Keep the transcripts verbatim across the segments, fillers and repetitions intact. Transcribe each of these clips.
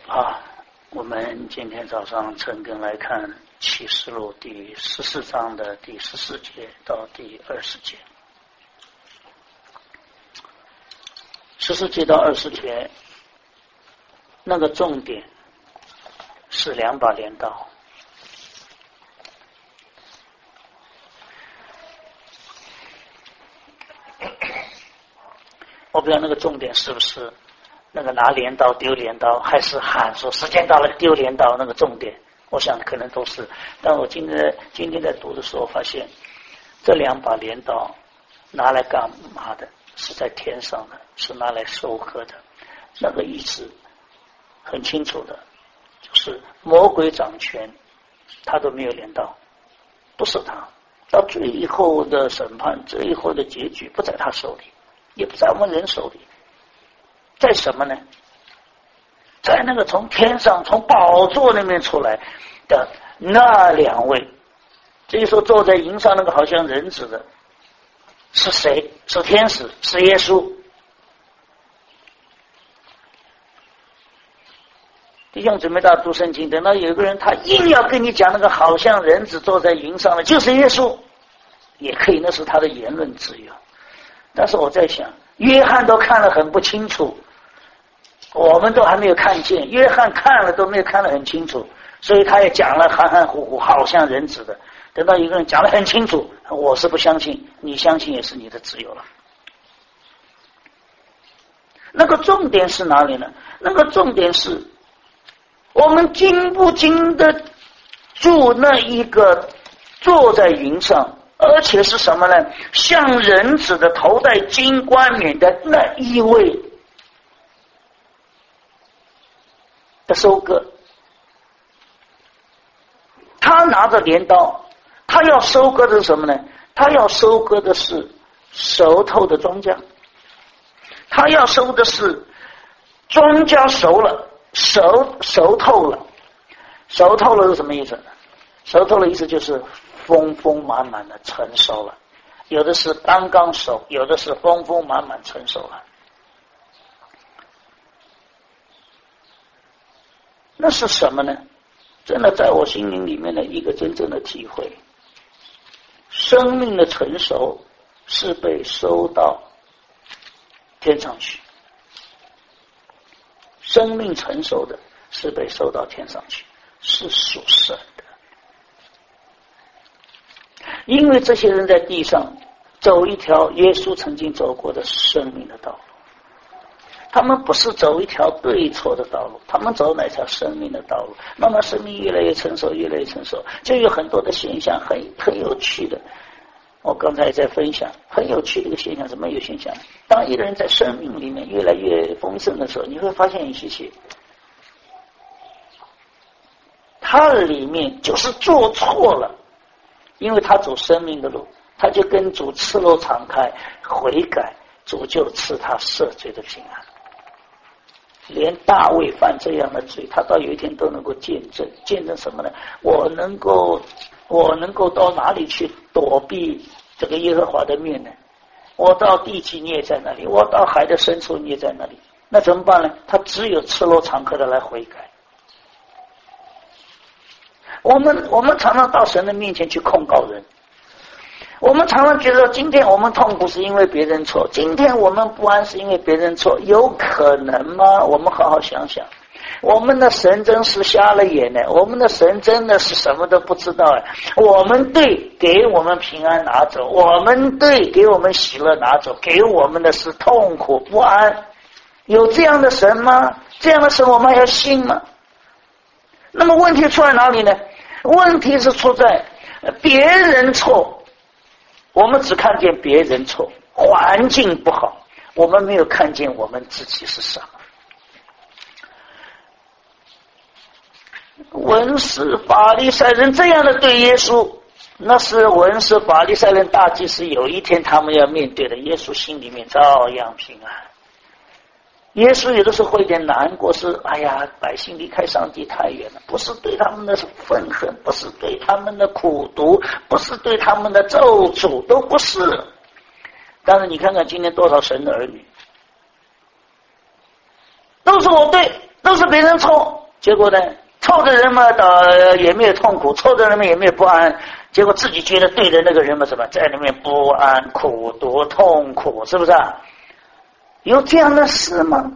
啊，我们今天早上陈根来看启示录第十四章的第十四节到第二十节。十四节到二十节，那个重点是两把镰刀。我不知道那个重点是不是那个拿镰刀丢镰刀，还是喊说时间到了丢镰刀，那个重点我想可能都是。但我今天今天在读的时候发现，这两把镰刀拿来干嘛的？是在天上的，是拿来收割的。那个意思很清楚的，就是魔鬼掌权，他都没有镰刀，不是他。到最后的审判，最后的结局不在他手里，也不在我们人手里，在什么呢？在那个从天上从宝座那边出来的那两位。这一说坐在营上那个好像人子的是谁？是天使，是耶稣。弟兄姊妹，大家读圣经，等到有个人他硬要跟你讲那个好像人子坐在营上的就是耶稣，也可以，那是他的言论自由。但是我在想，约翰都看了很不清楚，我们都还没有看见，约翰看了都没有看得很清楚，所以他也讲了含含糊糊，好像人子的。等到一个人讲得很清楚，我是不相信，你相信也是你的自由了。那个重点是哪里呢？那个重点是我们经不经得住那一个坐在云上，而且是什么呢？像人子的头戴金冠冕的那一位的收割。他拿着镰刀，他要收割的是什么呢？他要收割的是熟透的庄稼，他要收的是庄稼熟了，熟熟透了。熟透了是什么意思？熟透的意思就是丰丰满满的成熟了，有的是刚刚熟，有的是丰丰满满成熟了。那是什么呢？真的在我心灵里面的一个真正的体会，生命的成熟是被收到天上去，生命成熟的是被收到天上去，是属神的。因为这些人在地上走一条耶稣曾经走过的生命的道路，他们不是走一条对错的道路，他们走哪条生命的道路，慢慢生命越来越成熟，越来越成熟，就有很多的现象，很很有趣的。我刚才在分享很有趣的一个现象，什么有现象？当一个人在生命里面越来越丰盛的时候，你会发现一些些，他里面就是做错了，因为他走生命的路，他就跟主赤裸敞开悔改，主就赐他赦罪的平安。连大卫犯这样的罪，他到有一天都能够见证，见证什么呢？我能够我能够到哪里去躲避这个耶和华的面呢？我到地极你也在那里，我到海的深处你也在那里，那怎么办呢？他只有赤裸敞开的来悔改。我们我们常常到神的面前去控告人，我们常常觉得今天我们痛苦是因为别人错，今天我们不安是因为别人错，有可能吗？我们好好想想，我们的神真是瞎了眼呢，我们的神真的是什么都不知道哎。我们对给我们平安拿走，我们对给我们喜乐拿走，给我们的是痛苦不安。有这样的神吗？这样的神我们还要信吗？那么问题出在哪里呢？问题是出在别人错，我们只看见别人错，环境不好，我们没有看见我们自己是什么。文士法利赛人这样的对耶稣，那是文士法利赛人大祭司有一天他们要面对的，耶稣心里面照样平安。耶稣有的时候会有点难过，是哎呀，百姓离开上帝太远了，不是对他们的愤恨，不是对他们的苦毒，不是对他们的咒诅，都不是。但是你看看今天多少神的儿女，都是我对，都是别人错， 结果呢，凑的人嘛，倒也没有痛苦，凑的人们也没有不安，结果自己觉得对的那个人嘛，什么在里面不安、苦毒、痛苦，是不是啊？有这样的事吗？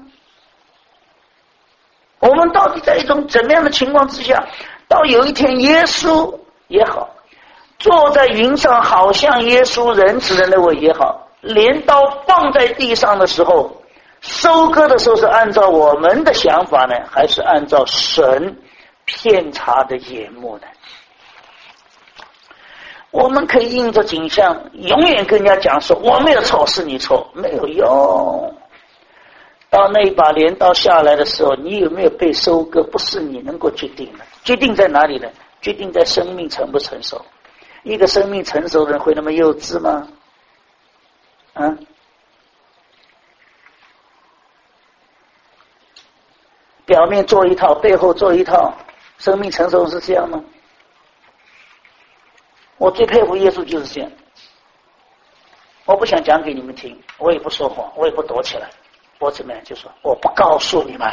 我们到底在一种怎么样的情况之下，到有一天耶稣也好，坐在云上好像耶稣仁慈的那位也好，镰刀放在地上的时候，收割的时候是按照我们的想法呢，还是按照神遍察的眼目呢？我们可以映着景象，永远跟人家讲说我没有错，是你错，没有用。到那一把镰刀下来的时候，你有没有被收割，不是你能够决定的。决定在哪里呢？决定在生命成不成熟。一个生命成熟的人会那么幼稚吗？啊？表面做一套，背后做一套，生命成熟是这样吗？我最佩服耶稣就是这样。我不想讲给你们听，我也不说谎，我也不躲起来，我怎么样就说我不告诉你们。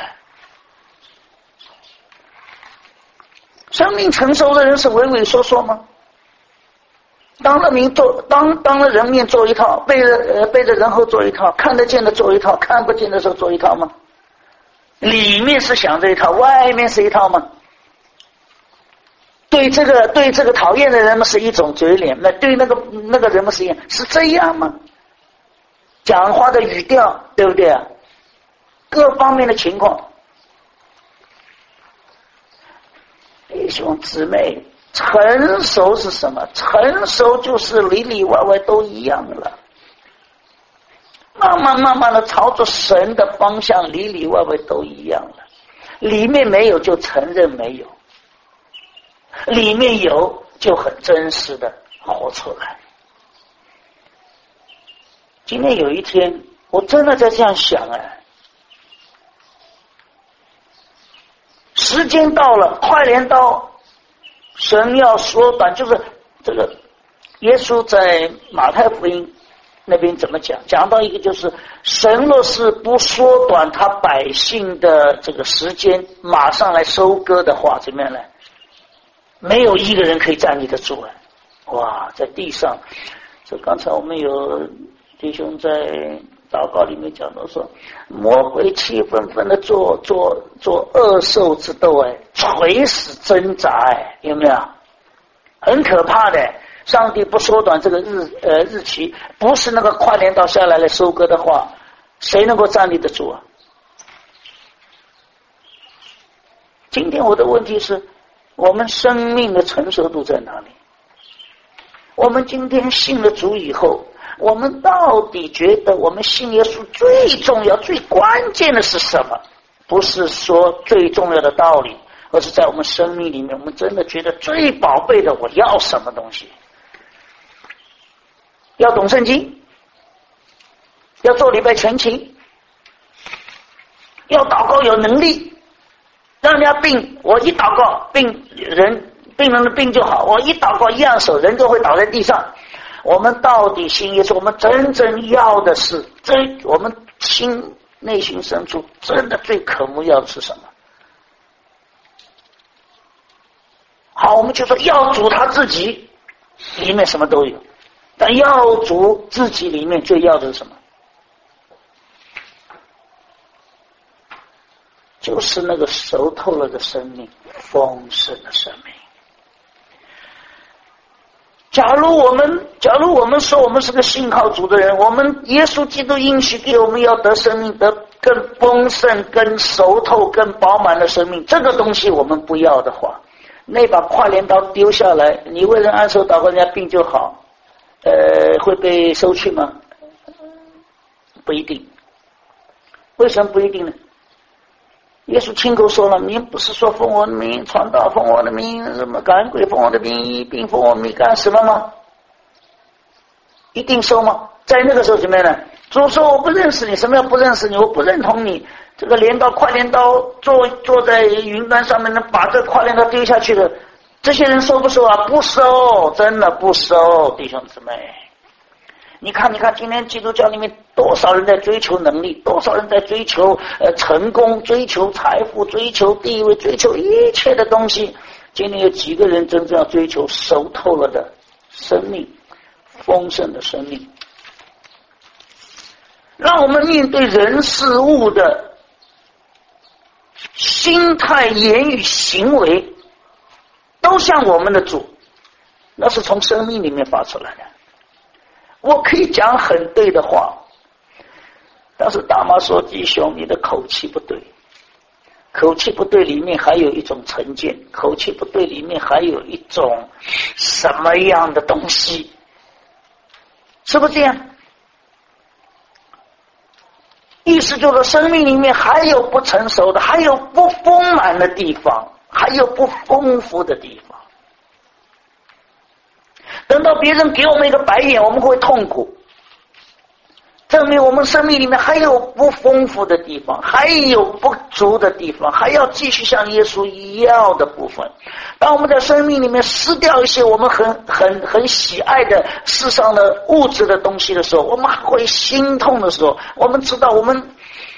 生命成熟的人是畏畏缩缩吗？当了民做当当了人面做一套，背着呃背着人后做一套，看得见的做一套，看不见的时候做一套吗？里面是想这一套，外面是一套吗？对这个对这个讨厌的人们是一种嘴脸，那对那个那个人们是一样，是这样吗？讲话的语调对不对啊？各方面的情况，弟兄姊妹，成熟是什么？成熟就是里里外外都一样了，慢慢慢慢的朝着神的方向，里里外外都一样了。里面没有就承认没有，里面有就很真实的活出来。今天有一天我真的在这样想，哎，时间到了，快镰刀，神要缩短，就是这个耶稣在马太福音那边怎么讲？讲到一个就是神若是不缩短他百姓的这个时间，马上来收割的话，怎么样呢？没有一个人可以站立得住啊！哇，在地上，这刚才我们有弟兄在祷告里面讲到说，魔鬼气愤愤的做做做恶兽之斗，哎，垂死挣扎，哎，有没有？很可怕的。上帝不缩短这个日呃日期，不是那个快镰刀下来来收割的话，谁能够站立得住啊？今天我的问题是，我们生命的成熟度在哪里？我们今天信了主以后，我们到底觉得我们信耶稣最重要、最关键的是什么？不是说最重要的道理，而是在我们生命里面，我们真的觉得最宝贝的，我要什么东西？要懂圣经，要做礼拜全勤，要祷告有能力，让人家病，我一祷告病人病人的病就好，我一祷告一扬手，人就会倒在地上。我们到底信耶稣，我们真正要的是，这我们心内心深处真的最渴慕要的是什么？好，我们就说要主他自己，里面什么都有。但要主自己里面最要的是什么？就是那个熟透了的生命，丰盛的生命。假如我们假如我们说我们是个信靠主的人，我们耶稣基督应许给我们要得生命，得更丰盛、更熟透、更饱满的生命，这个东西我们不要的话，那把快镰刀丢下来，你为人按手祷告，人家病就好，呃，会被收去吗？不一定。为什么不一定呢？耶稣亲口说了，你不是说奉我的名传道，奉我的名什么赶鬼，奉我的名医病，奉我的名干什么吗？一定收吗？在那个时候怎么样呢？主说我不认识你，什么叫不认识你？我不认同你。这个镰刀快镰刀坐坐在云端上面，能把这快镰刀丢下去的，这些人收不收啊？不收，真的不收，弟兄姊妹。 你看，你看，今天基督教里面多少人在追求能力，多少人在追求呃成功，追求财富，追求地位，追求一切的东西。今天有几个人真正要追求熟透了的生命，丰盛的生命？让我们面对人事物的心态、言语、行为，都像我们的主，那是从生命里面发出来的。我可以讲很对的话，但是大妈说：“弟兄，你的口气不对，口气不对，里面还有一种成见，口气不对，里面还有一种什么样的东西？是不是这样？”意思就是生命里面还有不成熟的，还有不丰满的地方，还有不丰富的地方。等到别人给我们一个白眼，我们会痛苦，证明我们生命里面还有不丰富的地方，还有不足的地方，还要继续像耶稣要的部分。当我们在生命里面失掉一些我们很很很喜爱的世上的物质的东西的时候，我们还会心痛的时候，我们知道我们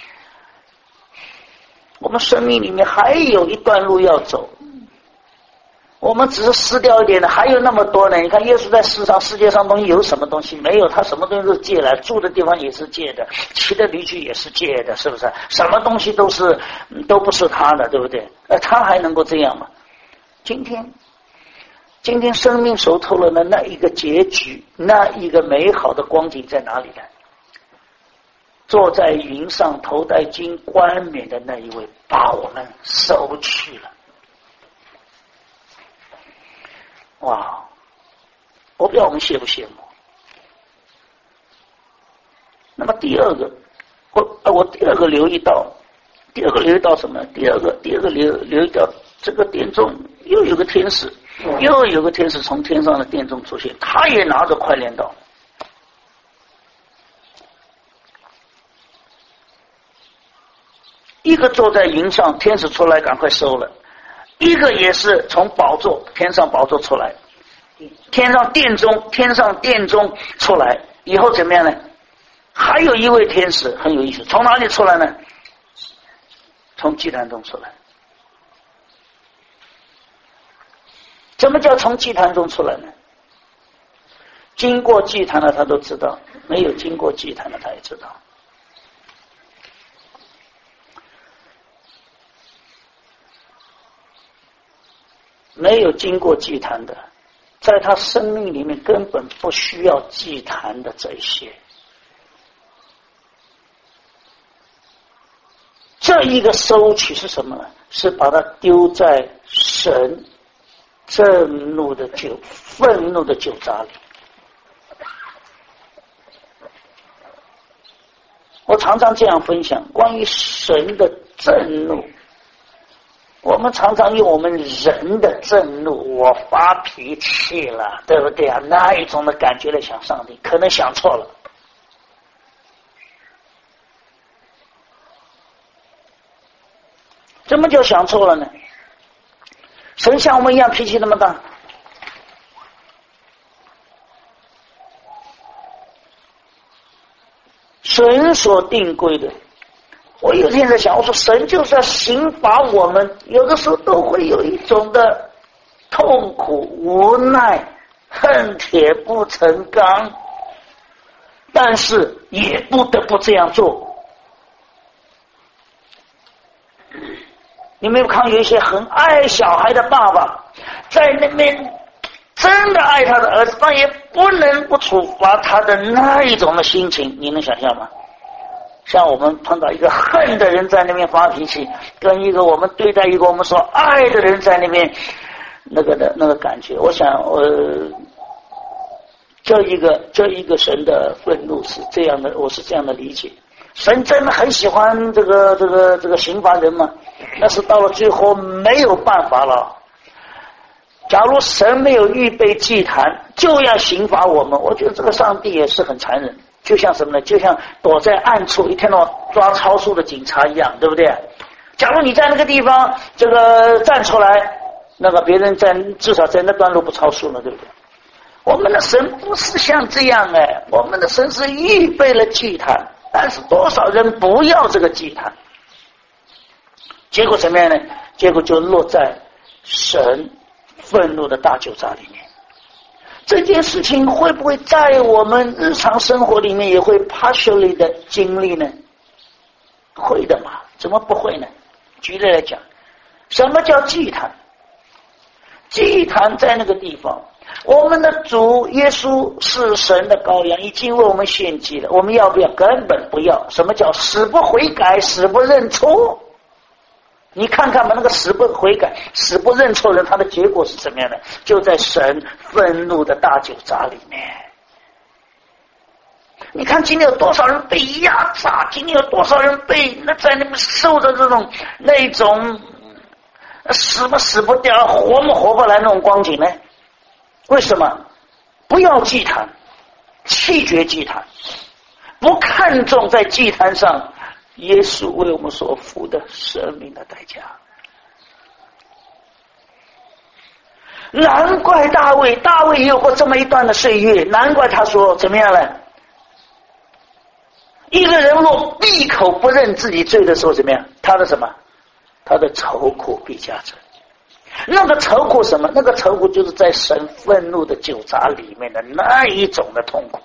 我们生命里面还有一段路要走。我们只是失掉一点的，还有那么多呢。你看耶稣在世上，世界上东西有什么东西？没有，他什么东西都借来，住的地方也是借的，骑的驴驹也是借的，是不是？什么东西都是都不是他的，对不对？呃，他还能够这样吗？今天今天生命熟透了的那一个结局，那一个美好的光景在哪里呢？坐在云上头戴金冠冕的那一位把我们收去了。哇！我不知道我们羡不羡慕。那么第二个，我我第二个留意到，第二个留意到什么？第二个第二个留留意到这个殿中又有个天使，又有个天使从天上的殿中出现，他也拿着快镰刀。一个坐在云上，天使出来赶快收了。一个也是从宝座天上宝座出来，天上殿中天上殿中出来以后怎么样呢？还有一位天使很有意思，从哪里出来呢？从祭坛中出来。什么叫从祭坛中出来呢？经过祭坛的他都知道，没有经过祭坛的他也知道。没有经过祭坛的，在他生命里面根本不需要祭坛的这些。这一个收取是什么呢？是把它丢在神震怒的酒、愤怒的酒渣里。我常常这样分享关于神的震怒。我们常常用我们人的震怒，我发脾气了，对不对啊？那一种的感觉来想上帝，可能想错了。怎么就想错了呢？神像我们一样脾气那么大？神所定规的。我有天在想，我说神就是要刑罚我们，有的时候都会有一种的痛苦、无奈、恨铁不成钢，但是也不得不这样做。你没有看有一些很爱小孩的爸爸，在那边真的爱他的儿子，但也不能不处罚他的那一种的心情，你能想象吗？像我们碰到一个恨的人在那边发脾气，跟一个我们对待一个我们所爱的人在那边那个的那个感觉，我想呃，这一个这一个神的愤怒是这样的，我是这样的理解。神真的很喜欢这个这个这个刑罚人吗？那是到了最后没有办法了。假如神没有预备祭坛，就要刑罚我们，我觉得这个上帝也是很残忍。就像什么呢？就像躲在暗处一天到晚抓超速的警察一样，对不对？假如你在那个地方这个站出来，那个别人在至少在那段路不超速了，对不对？ 我们的神不是像这样哎，我们的神是预备了祭坛，但是多少人不要这个祭坛，结果怎么样呢？结果就落在神愤怒的大酒闸里面。这件事情会不会在我们日常生活里面也会 partially 的经历呢？会的嘛，怎么不会呢？举例来讲，什么叫祭坛？祭坛在那个地方，我们的主耶稣是神的羔羊，已经为我们献祭了，我们要不要？根本不要。什么叫死不悔改，死不认错？你看看吧，那个死不悔改、死不认错人，他的结果是怎么样的？就在神愤怒的大酒闸里面。你看今天有多少人被压榨，今天有多少人被那在那边受着这种那种死不死不掉、活不活不来那种光景呢？为什么？不要祭坛，弃绝祭坛，不看重在祭坛上耶稣为我们所付的生命的代价。难怪大卫，大卫也有过这么一段的岁月，难怪他说怎么样呢？一个人若闭口不认自己罪的时候，怎么样？他的什么？他的愁苦必加增。那个愁苦什么？那个愁苦就是在神愤怒的酒闸里面的那一种的痛苦。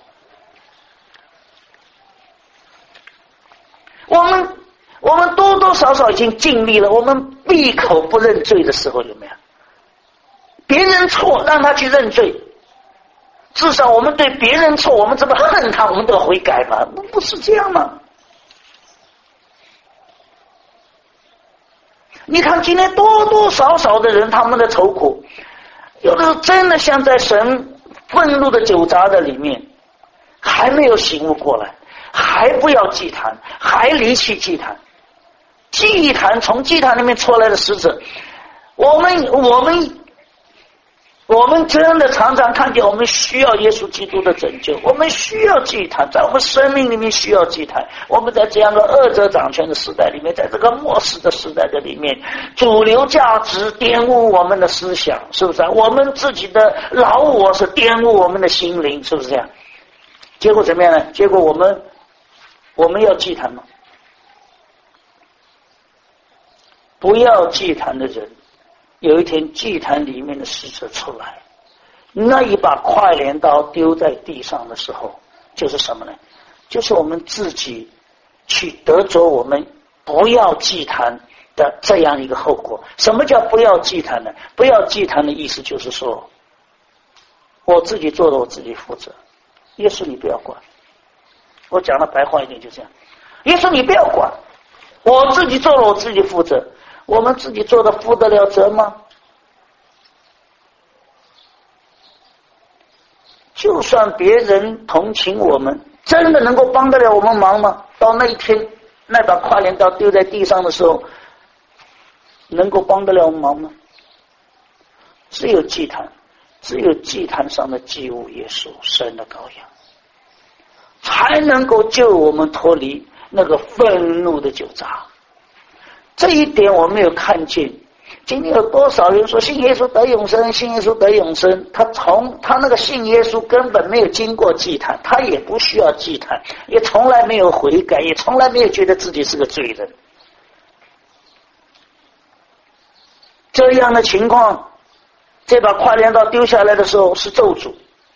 我们我们多多少少已经尽力了，我们闭口不认罪的时候有没有？别人错让他去认罪，至少我们对别人错，我们这么恨他，我们都要悔改嘛？不是这样吗？你看今天多多少少的人，他们的愁苦，有的真的像在神愤怒的酒闸的里面，还没有醒悟过来，还不要祭坛，还离弃祭坛。祭坛从祭坛里面出来的使者，我们我们我们真的常常看见我们需要耶稣基督的拯救，我们需要祭坛，在我们生命里面需要祭坛。我们在这样的恶者掌权的时代里面，在这个末世的时代的里面，主流价值玷污我们的思想，是不是啊？我们自己的老我是玷污我们的心灵，是不是这样？结果怎么样呢？结果我们我们要祭坛吗？不要祭坛的人，有一天祭坛里面的使者出来，那一把快镰刀丢在地上的时候，就是什么呢？就是我们自己去得着我们不要祭坛的这样一个后果。什么叫不要祭坛呢？不要祭坛的意思就是说，我自己做的我自己负责，耶稣你不要管。我讲的白话一点就这样，耶稣你不要管，我自己做了我自己负责。我们自己做的负得了责吗？就算别人同情我们，真的能够帮得了我们忙吗？到那一天那把快镰刀丢在地上的时候，能够帮得了我们忙吗？只有祭坛，只有祭坛上的祭物耶稣神的羔羊，才能够救我们脱离那个愤怒的酒闸。这一点我没有看见。今天有多少人说信耶稣得永生，信耶稣得永生，他从他那个信耶稣根本没有经过祭坛，他也不需要祭坛，也从来没有悔改，也从来没有觉得自己是个罪人。这样的情况，这把快镰刀丢下来的时候是咒诅。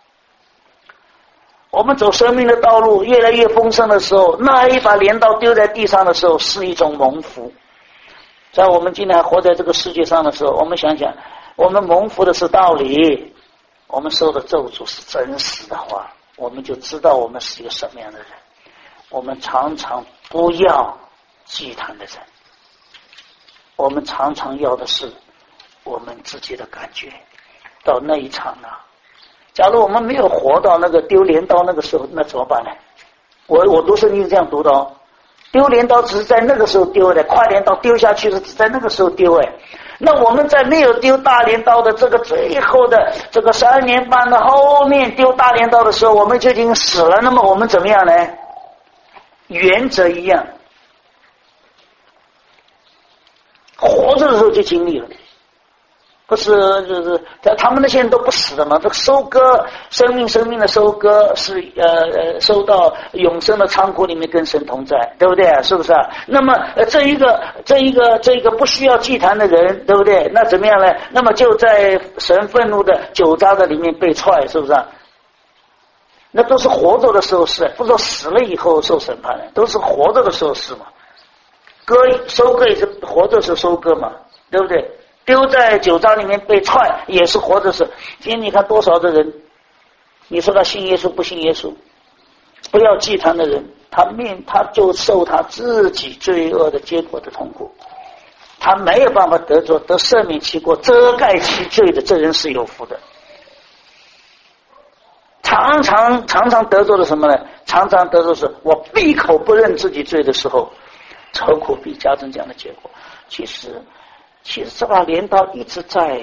我们走生命的道路越来越丰盛的时候，那一把镰刀丢在地上的时候是一种蒙福。在我们今天还活在这个世界上的时候，我们想想，我们蒙福的是道理，我们受的咒诅是真实的话，我们就知道我们是一个什么样的人。我们常常不要祭坛的人，我们常常要的是我们自己的感觉。到那一场呢，假如我们没有活到那个丢镰刀那个时候，那怎么办呢？我我读圣经是这样读的哦，丢镰刀只是在那个时候丢的，快镰刀丢下去是只在那个时候丢哎。那我们在没有丢大镰刀的这个最后的这个三年半的后面丢大镰刀的时候，我们就已经死了。那么我们怎么样呢？原则一样，活着的时候就经历了， 不是就是他们那些人都不死的嘛？这个收割生命，生命的收割是呃呃收到永生的仓库里面跟神同在，对不对？是不是啊？那么呃这一个这一个这一个不需要祭坛的人，对不对？那怎么样呢？那么就在神愤怒的酒渣的里面被踹，是不是啊？那都是活着的时候是，不是说死了以后受审判的，都是活着的时候是嘛。割收割也是活着时候收割嘛，对不对？丢在酒渣里面被踹也是活着时。今天你看多少的人，你说他信耶稣不信耶稣，不要祭坛的人，他面他就受他自己罪恶的结果的痛苦，他没有办法得着得赦免其过遮盖其罪的，这人是有福的。常常常常得着的什么呢？常常得着是我闭口不认自己罪的时候，愁苦必加增这样的结果。其实其实这把镰刀一直在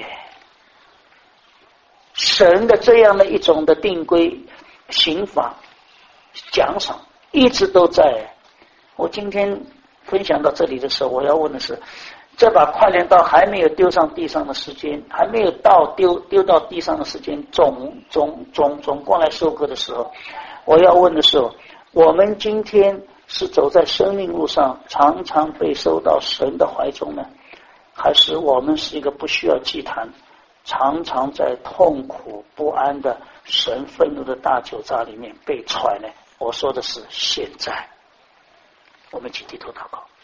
神的这样的一种的定规刑法奖赏一直都在。我今天分享到这里的时候，我要问的是，这把快镰刀还没有丢上地上的时间，还没有到丢丢到地上的时间，总总总总过来收割的时候，我要问的是，我们今天是走在生命路上，常常被收到神的怀中呢，还是我们是一个不需要祭坛，常常在痛苦不安的神愤怒的大酒渣里面被踹呢？我说的是现在。我们一起低头祷告。